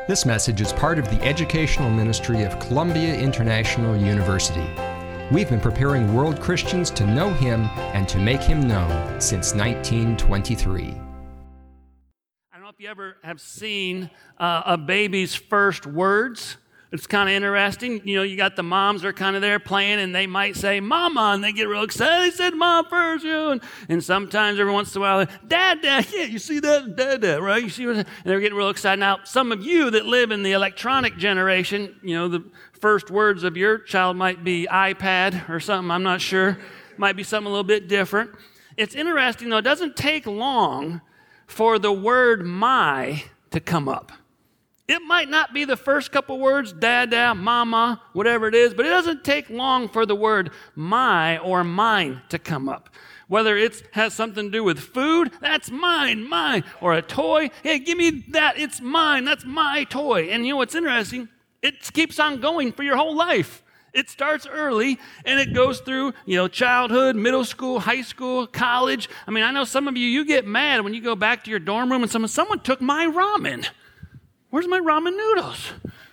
This message is part of the educational ministry of Columbia International University. We've been preparing world Christians to know Him and to make Him known since 1923. I don't know if you ever have seen a baby's first words. It's kind of interesting. You know, you got the moms are kind of there playing, and they might say, Mama, and they get real excited. They said, Mom first, you know. And sometimes every once in a while, Dad, yeah, you see that? Dad, right? You see what? And they're getting real excited. Now, some of you that live in the electronic generation, you know, the first words of your child might be iPad or something. I'm not sure. Might be something a little bit different. It's interesting, though. It doesn't take long for the word my to come up. It might not be the first couple words, dada, mama, whatever it is, but it doesn't take long for the word my or mine to come up. Whether it has something to do with food, that's mine, or a toy, hey, give me that, it's mine, that's my toy. And you know what's interesting? It keeps on going for your whole life. It starts early, and it goes through, you know, childhood, middle school, high school, college. I mean, I know some of you get mad when you go back to your dorm room and someone took my ramen. Where's my ramen noodles?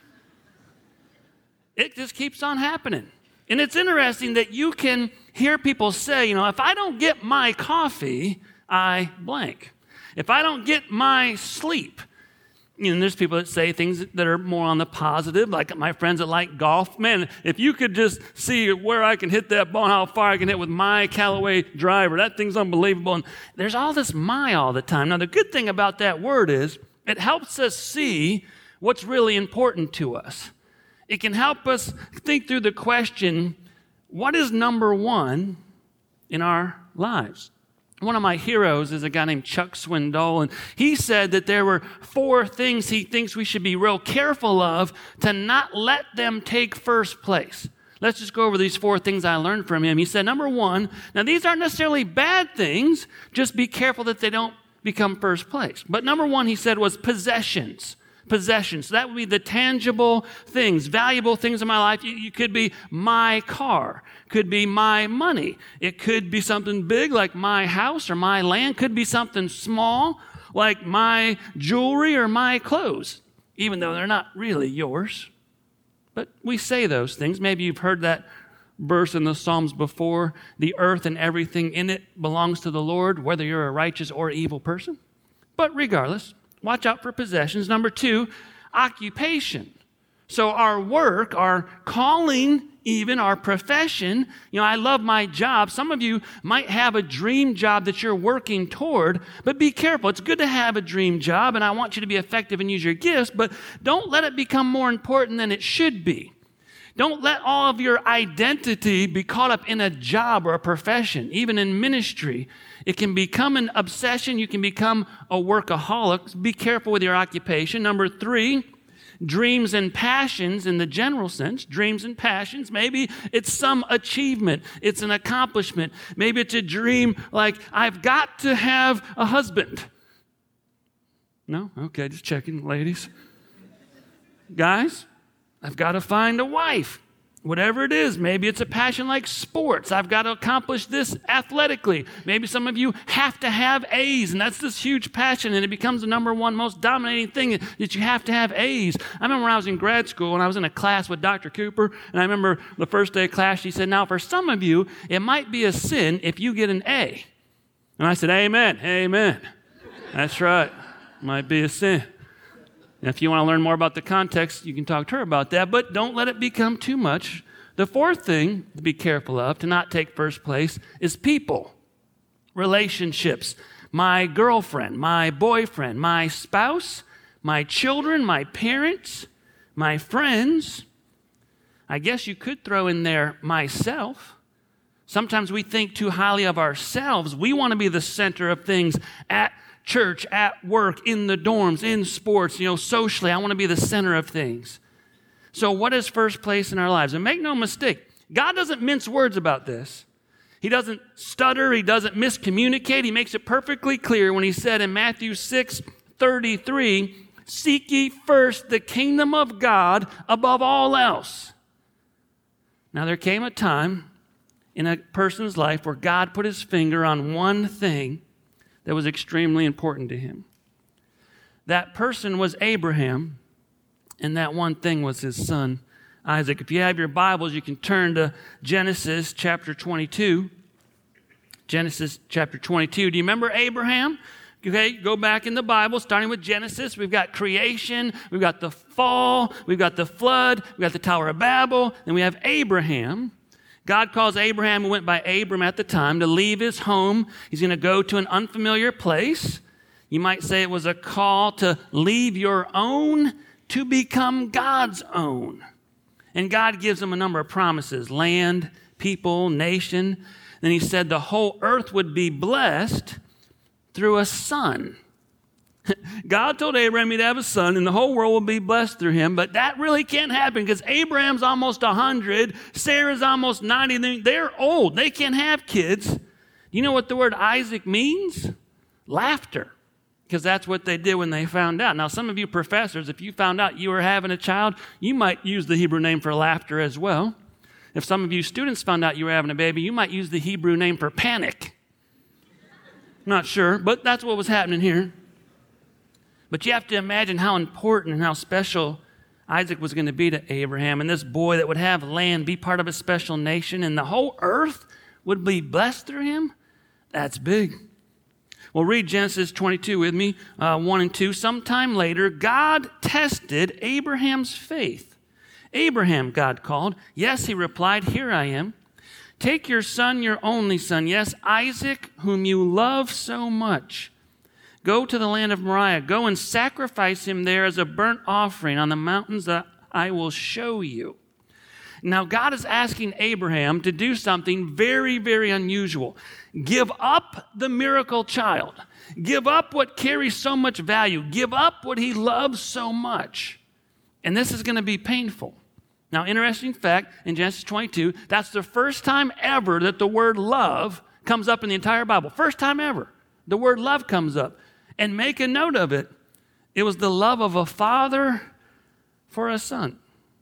It just keeps on happening. And it's interesting that you can hear people say, you know, if I don't get my coffee, I blank. If I don't get my sleep. You know, there's people that say things that are more on the positive, like my friends that like golf. Man, if you could just see where I can hit that ball and how far I can hit with my Callaway driver, that thing's unbelievable. And there's all this my all the time. Now, the good thing about that word is it helps us see what's really important to us. It can help us think through the question, what is number one in our lives? One of my heroes is a guy named Chuck Swindoll, and he said that there were 4 things he thinks we should be real careful of to not let them take first place. Let's just go over these 4 things I learned from him. He said, number 1, now these aren't necessarily bad things, just be careful that they don't become first place. But number 1, he said, was possessions. Possessions. So that would be the tangible things, valuable things in my life. You could be my car, could be my money. It could be something big like my house or my land. Could be something small like my jewelry or my clothes, even though they're not really yours. But we say those things. Maybe you've heard that verse in the Psalms before, the earth and everything in it belongs to the Lord, whether you're a righteous or evil person. But regardless, watch out for possessions. Number 2, occupation. So our work, our calling, even our profession. You know, I love my job. Some of you might have a dream job that you're working toward, but be careful. It's good to have a dream job, and I want you to be effective and use your gifts, but don't let it become more important than it should be. Don't let all of your identity be caught up in a job or a profession, even in ministry. It can become an obsession. You can become a workaholic. Be careful with your occupation. Number 3, dreams and passions in the general sense. Dreams and passions. Maybe it's some achievement. It's an accomplishment. Maybe it's a dream like, I've got to have a husband. No? Okay, just checking, ladies. Guys? I've got to find a wife, whatever it is. Maybe it's a passion like sports. I've got to accomplish this athletically. Maybe some of you have to have A's, and that's this huge passion, and it becomes the number 1 most dominating thing that you have to have A's. I remember when I was in grad school, and I was in a class with Dr. Cooper, and I remember the first day of class, she said, now for some of you, it might be a sin if you get an A. And I said, amen, amen. That's right. Might be a sin. And if you want to learn more about the context, you can talk to her about that, but don't let it become too much. The 4th thing to be careful of, to not take first place, is people, relationships. My girlfriend, my boyfriend, my spouse, my children, my parents, my friends. I guess you could throw in there myself. Sometimes we think too highly of ourselves. We want to be the center of things at church, at work, in the dorms, in sports, you know, socially. I want to be the center of things. So what is first place in our lives? And make no mistake, God doesn't mince words about this. He doesn't stutter. He doesn't miscommunicate. He makes it perfectly clear when he said in Matthew 6:33, seek ye first the kingdom of God above all else. Now there came a time in a person's life where God put his finger on one thing that was extremely important to him. That person was Abraham, And that one thing was his son, Isaac. If you have your Bibles, you can turn to Genesis chapter 22. Genesis chapter 22. Do you remember Abraham? Okay, go back in the Bible, starting with Genesis. We've got creation, we've got the fall, we've got the flood, we've got the Tower of Babel, and we have Abraham. God calls Abraham, who went by Abram at the time, to leave his home. He's going to go to an unfamiliar place. You might say it was a call to leave your own to become God's own. And God gives him a number of promises: land, people, nation. Then he said the whole earth would be blessed through a son. God told Abraham he'd have a son and the whole world will be blessed through him, but that really can't happen because Abraham's almost 100, Sarah's almost 90. They're old. They can't have kids. You know what the word Isaac means? Laughter. Because that's what they did when they found out. Now, some of you professors, if you found out you were having a child, you might use the Hebrew name for laughter as well. If some of you students found out you were having a baby, you might use the Hebrew name for panic. Not sure, but that's what was happening here. But you have to imagine how important and how special Isaac was going to be to Abraham, and this boy that would have land, be part of a special nation, and the whole earth would be blessed through him. That's big. Well, read Genesis 22 with me, 1 and 2. Sometime later, God tested Abraham's faith. Abraham, God called. Yes, he replied, here I am. Take your son, your only son, yes, Isaac, whom you love so much. Go to the land of Moriah. Go and sacrifice him there as a burnt offering on the mountains that I will show you. Now, God is asking Abraham to do something very, very unusual. Give up the miracle child. Give up what carries so much value. Give up what he loves so much. And this is going to be painful. Now, interesting fact, in Genesis 22, that's the first time ever that the word love comes up in the entire Bible. First time ever. The word love comes up. And make a note of it. It was the love of a father for a son.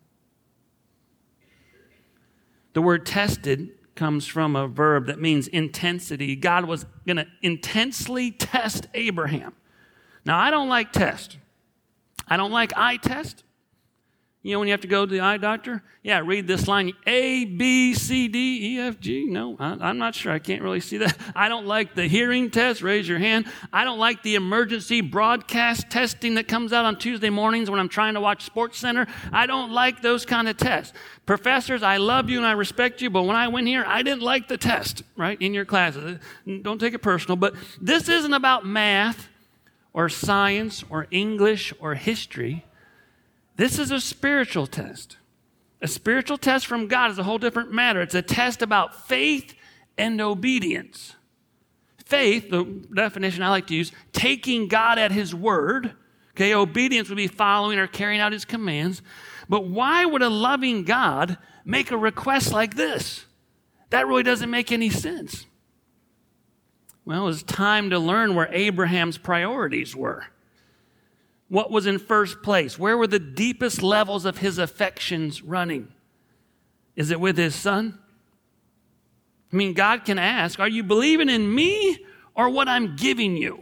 The word tested comes from a verb that means intensity. God was going to intensely test Abraham. Now, I don't like test. I don't like eye test. You know when you have to go to the eye doctor? Yeah, read this line, A, B, C, D, E, F, G. No, I'm not sure. I can't really see that. I don't like the hearing test. Raise your hand. I don't like the emergency broadcast testing that comes out on Tuesday mornings when I'm trying to watch SportsCenter. I don't like those kind of tests. Professors, I love you and I respect you, but when I went here, I didn't like the test, right, in your classes. Don't take it personal, but this isn't about math or science or English or history. This is a spiritual test. A spiritual test from God is a whole different matter. It's a test about faith and obedience. Faith, the definition I like to use, taking God at his word. Okay, obedience would be following or carrying out his commands. But why would a loving God make a request like this? That really doesn't make any sense. Well, it's time to learn where Abraham's priorities were. What was in first place? Where were the deepest levels of his affections running? Is it with his son? I mean, God can ask, are you believing in me or what I'm giving you?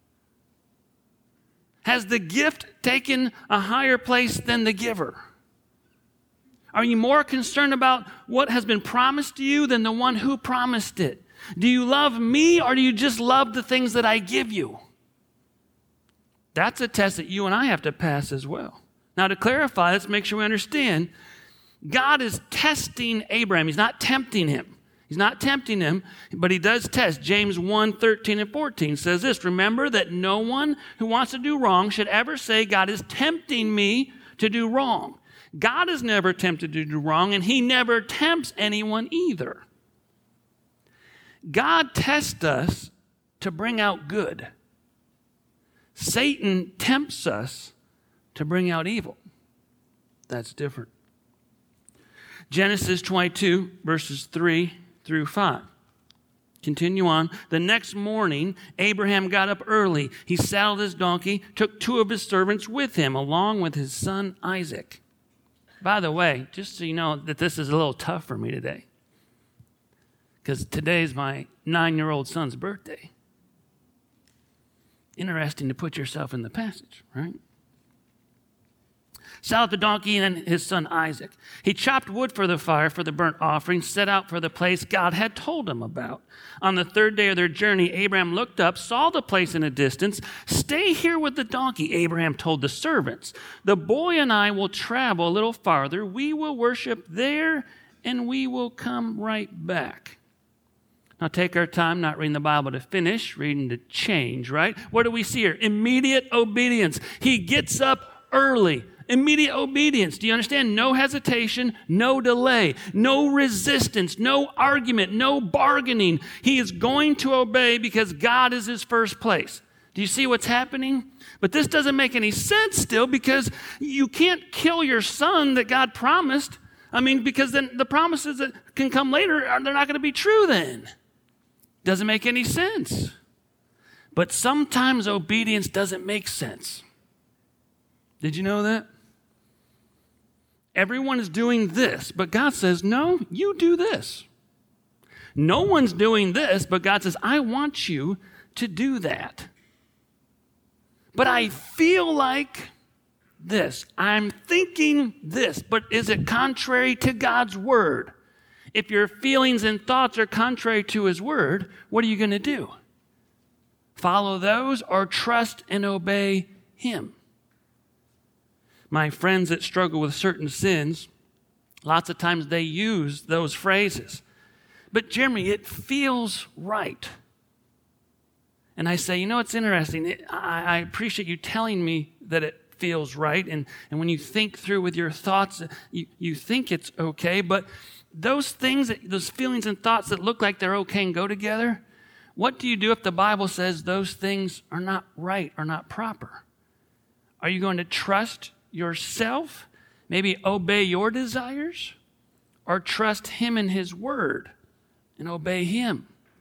Has the gift taken a higher place than the giver? Are you more concerned about what has been promised to you than the one who promised it? Do you love me or do you just love the things that I give you? That's a test that you and I have to pass as well. Now, to clarify, let's make sure we understand. God is testing Abraham. He's not tempting him. He's not tempting him, but he does test. James 1:13 and 14 says this, remember that no one who wants to do wrong should ever say, God is tempting me to do wrong. God is never tempted to do wrong, and he never tempts anyone either. God tests us to bring out good. Satan tempts us to bring out evil. That's different. Genesis 22, verses 3 through 5. Continue on. The next morning, Abraham got up early. He saddled his donkey, took 2 of his servants with him, along with his son Isaac. By the way, just so you know that this is a little tough for me today, because today's my 9-year-old son's birthday. Interesting to put yourself in the passage, right? saddled the donkey and his son Isaac. He chopped wood for the fire for the burnt offering, set out for the place God had told him about. On the third day of their journey, Abraham looked up, saw the place in a distance. "Stay here with the donkey," Abraham told the servants. "The boy and I will travel a little farther. We will worship there, and we will come right back." Now take our time, not reading the Bible to finish, reading to change, right? What do we see here? Immediate obedience. He gets up early. Immediate obedience. Do you understand? No hesitation, no delay, no resistance, no argument, no bargaining. He is going to obey because God is his first place. Do you see what's happening? But this doesn't make any sense still, because you can't kill your son that God promised. Because then the promises that can come later, they're not going to be true then. Doesn't make any sense. But sometimes obedience doesn't make sense. Did you know that? Everyone is doing this, but God says, no, you do this. No one's doing this, but God says, I want you to do that. But I feel like this. I'm thinking this, but is it contrary to God's word? If your feelings and thoughts are contrary to his word, what are you going to do? Follow those or trust and obey him? My friends that struggle with certain sins, lots of times they use those phrases. But Jeremy, it feels right. And I say, it's interesting. I appreciate you telling me that it feels right. And when you think through with your thoughts, you think it's okay. But those things, those feelings and thoughts that look like they're okay and go together, what do you do if the Bible says those things are not right or not proper? Are you going to trust yourself, maybe obey your desires, or trust him and his word and obey him?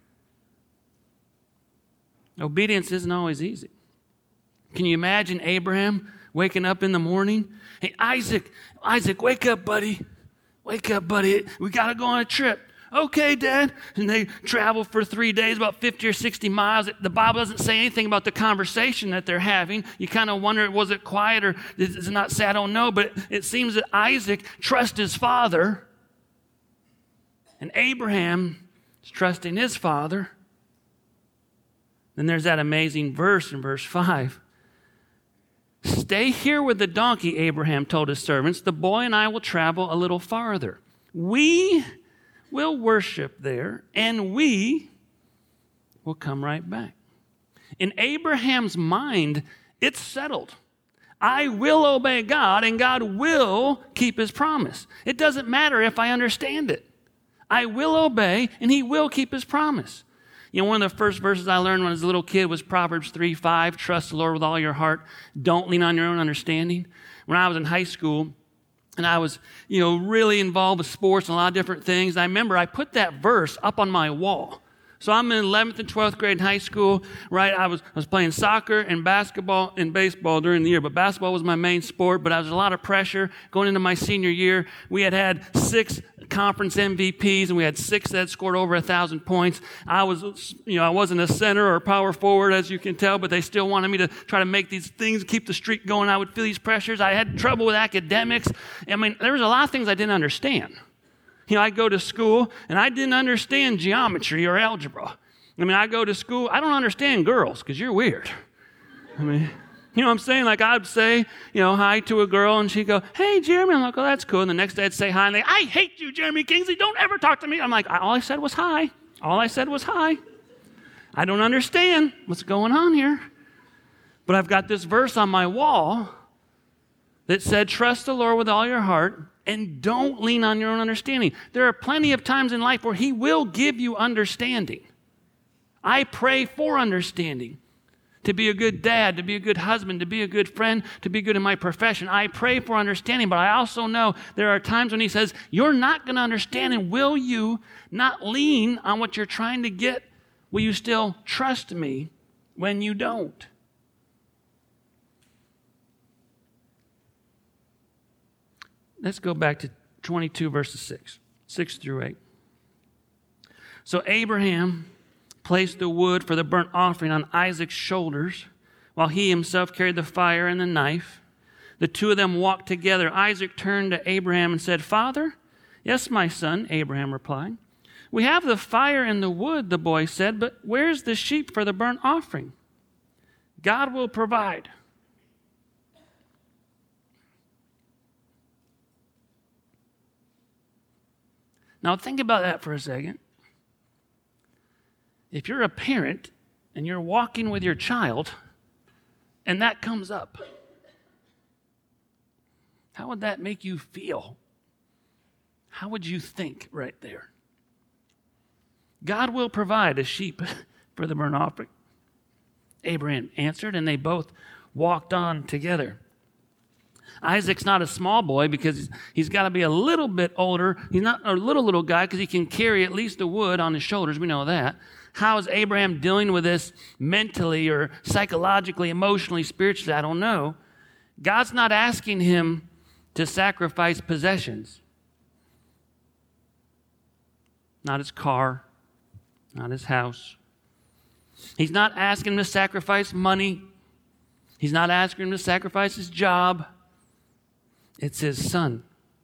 Obedience isn't always easy. Can you imagine Abraham waking up in the morning? Hey, Isaac, wake up, buddy. Wake up, buddy. We got to go on a trip. Okay, Dad. And they travel for 3 days, about 50 or 60 miles. The Bible doesn't say anything about the conversation that they're having. You kind of wonder, was it quiet or is it not sad? I don't know. But it seems that Isaac trusts his father, and Abraham is trusting his father. Then there's that amazing verse in verse 5. "Stay here with the donkey," Abraham told his servants. "The boy and I will travel a little farther. We will worship there, and we will come right back." In Abraham's mind, it's settled. I will obey God, and God will keep his promise. It doesn't matter if I understand it. I will obey, and he will keep his promise. One of the first verses I learned when I was a little kid was Proverbs 3:5, "Trust the Lord with all your heart. Don't lean on your own understanding." When I was in high school, and I was, really involved with sports and a lot of different things, I remember I put that verse up on my wall. So I'm in 11th and 12th grade in high school, right? I was playing soccer and basketball and baseball during the year, but basketball was my main sport, but I was a lot of pressure going into my senior year. We had 6 conference MVPs, and we had 6 that had scored over 1,000 points. I wasn't a center or a power forward, as you can tell, but they still wanted me to try to make these things, keep the streak going. I would feel these pressures. I had trouble with academics. There was a lot of things I didn't understand. I'd go to school, and I didn't understand geometry or algebra. I go to school, I don't understand girls, because you're weird. You know what I'm saying? Like, I'd say, hi to a girl, and she'd go, "Hey, Jeremy." I'm like, "Oh, that's cool." And the next day I'd say hi, and "I hate you, Jeremy Kingsley. Don't ever talk to me." I'm like, all I said was hi. All I said was hi. I don't understand what's going on here. But I've got this verse on my wall that said, "Trust the Lord with all your heart, and don't lean on your own understanding." There are plenty of times in life where he will give you understanding. I pray for understanding. To be a good dad, to be a good husband, to be a good friend, to be good in my profession. I pray for understanding, but I also know there are times when he says, you're not going to understand, and will you not lean on what you're trying to get? Will you still trust me when you don't? Let's go back to 22 verses 6 through 8. "So Abraham placed the wood for the burnt offering on Isaac's shoulders, while he himself carried the fire and the knife. The two of them walked together. Isaac turned to Abraham and said, "Father?" "Yes, my son," Abraham replied. "We have the fire and the wood," the boy said, "but where's the sheep for the burnt offering?" "God will provide." Now think about that for a second. If you're a parent and you're walking with your child and that comes up, how would that make you feel? How would you think right there? God will provide a sheep for the burnt offering, Abraham answered, and they both walked on together. Isaac's not a small boy because he's got to be a little bit older. He's not a little guy because he can carry at least the wood on his shoulders. We know that. How is Abraham dealing with this mentally or psychologically, emotionally, spiritually? I don't know. God's not asking him to sacrifice possessions. Not his car, not his house. He's not asking him to sacrifice money. He's not asking him to sacrifice his job. It's his son.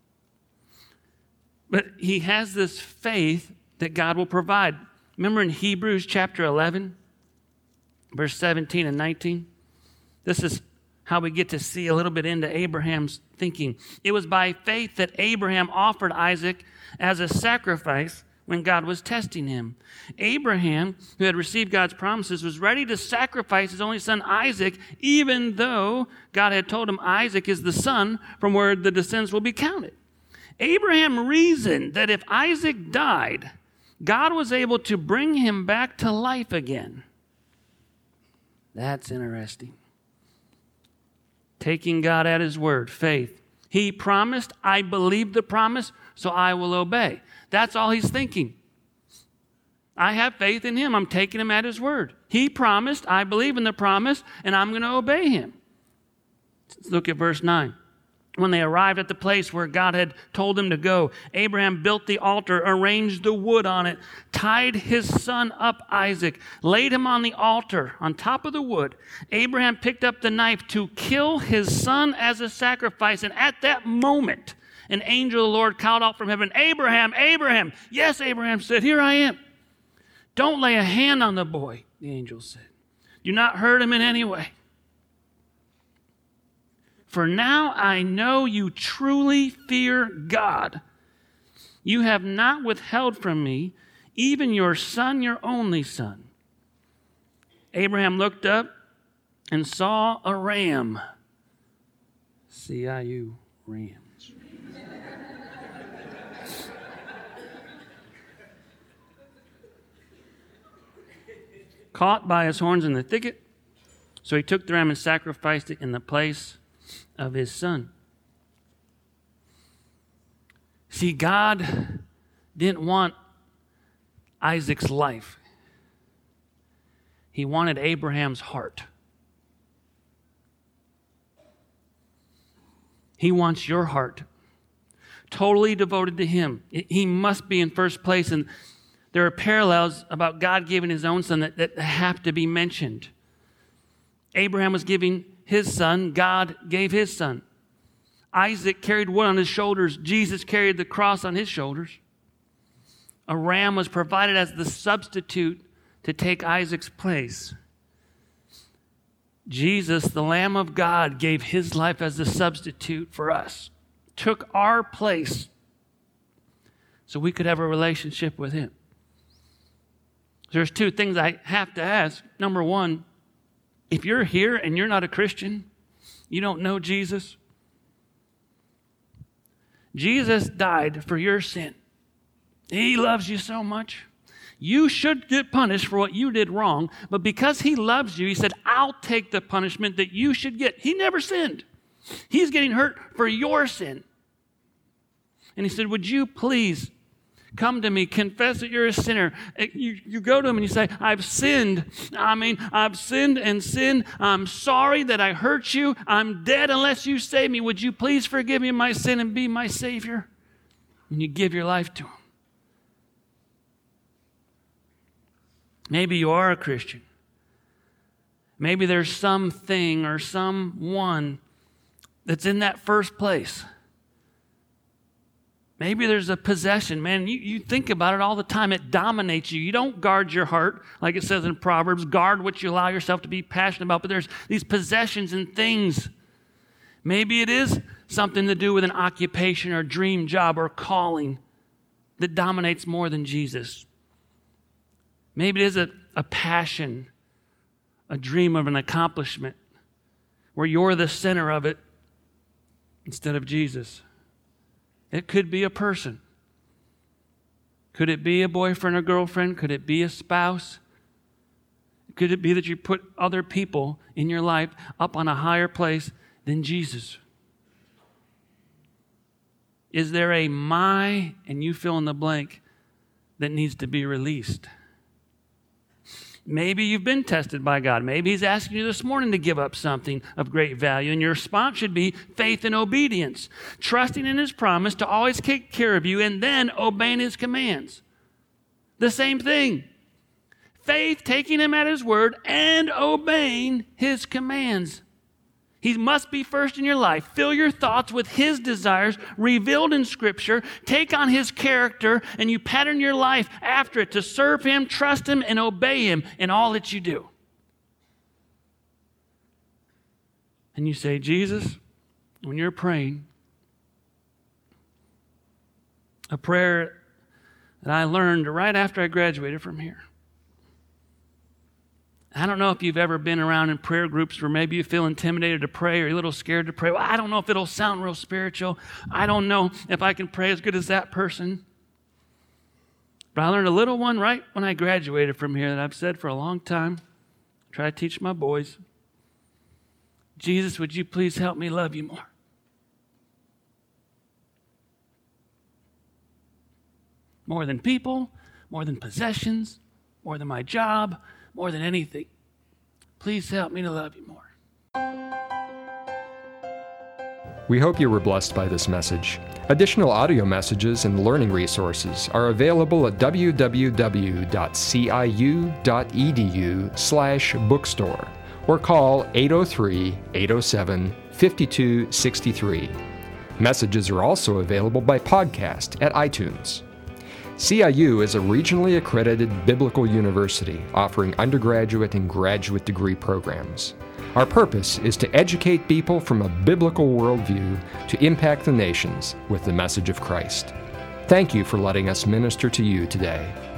But he has this faith that God will provide. Remember in Hebrews chapter 11, verse 17 and 19? This is how we get to see a little bit into Abraham's thinking. It was by faith that Abraham offered Isaac as a sacrifice when God was testing him. Abraham, who had received God's promises, was ready to sacrifice his only son Isaac, even though God had told him Isaac is the son from where the descendants will be counted. Abraham reasoned that if Isaac died, God was able to bring him back to life again. That's interesting. Taking God at his word, faith. He promised, I believe the promise, so I will obey. That's all he's thinking. I have faith in him. I'm taking him at his word. He promised, I believe in the promise, and I'm going to obey him. Let's look at verse 9. When they arrived at the place where God had told them to go, Abraham built the altar, arranged the wood on it, tied his son up, Isaac, laid him on the altar on top of the wood. Abraham picked up the knife to kill his son as a sacrifice. And at that moment, an angel of the Lord called out from heaven, "Abraham, Abraham." "Yes," Abraham said, "here I am." "Don't lay a hand on the boy," the angel said. "Do not hurt him in any way. For now I know you truly fear God. You have not withheld from me even your son, your only son." Abraham looked up and saw a ram. C-I-U, rams. Caught by his horns in the thicket. So he took the ram and sacrificed it in the place of his son. See, God didn't want Isaac's life. He wanted Abraham's heart. He wants your heart, totally devoted to him. He must be in first place. And there are parallels about God giving his own son that have to be mentioned. Abraham was giving his son. God gave his son. Isaac carried wood on his shoulders. Jesus carried the cross on his shoulders. A ram was provided as the substitute to take Isaac's place. Jesus, the Lamb of God, gave his life as the substitute for us. Took our place so we could have a relationship with him. There's two things I have to ask. Number one, if you're here and you're not a Christian, you don't know Jesus, Jesus died for your sin. He loves you so much. You should get punished for what you did wrong, but because he loves you, he said, I'll take the punishment that you should get. He never sinned. He's getting hurt for your sin. And he said, would you please come to me, confess that you're a sinner. You go to him and you say, I've sinned. I've sinned and sinned. I'm sorry that I hurt you. I'm dead unless you save me. Would you please forgive me my sin and be my Savior? And you give your life to him. Maybe you are a Christian. Maybe there's something or someone that's in that first place. Maybe there's a possession. Man, you think about it all the time. It dominates you. You don't guard your heart, like it says in Proverbs. Guard what you allow yourself to be passionate about. But there's these possessions and things. Maybe it is something to do with an occupation or dream job or calling that dominates more than Jesus. Maybe it is a passion, a dream of an accomplishment where you're the center of it instead of Jesus. It could be a person. Could it be a boyfriend or girlfriend? Could it be a spouse? Could it be that you put other people in your life up on a higher place than Jesus? Is there a my, and you fill in the blank, that needs to be released? Maybe you've been tested by God. Maybe He's asking you this morning to give up something of great value, and your response should be faith and obedience, trusting in His promise to always take care of you and then obeying His commands. The same thing. Faith, taking Him at His word and obeying His commands. He must be first in your life. Fill your thoughts with His desires revealed in Scripture. Take on His character, and you pattern your life after it to serve Him, trust Him, and obey Him in all that you do. And you say, Jesus, when you're praying, a prayer that I learned right after I graduated from here. I don't know if you've ever been around in prayer groups where maybe you feel intimidated to pray or you're a little scared to pray. Well, I don't know if it'll sound real spiritual. I don't know if I can pray as good as that person. But I learned a little one right when I graduated from here that I've said for a long time. I try to teach my boys. Jesus, would you please help me love you more? More than people, more than possessions, more than my job, more than anything. Please help me to love you more. We hope you were blessed by this message. Additional audio messages and learning resources are available at www.ciu.edu/bookstore or call 803-807-5263. Messages are also available by podcast at iTunes. CIU is a regionally accredited biblical university offering undergraduate and graduate degree programs. Our purpose is to educate people from a biblical worldview to impact the nations with the message of Christ. Thank you for letting us minister to you today.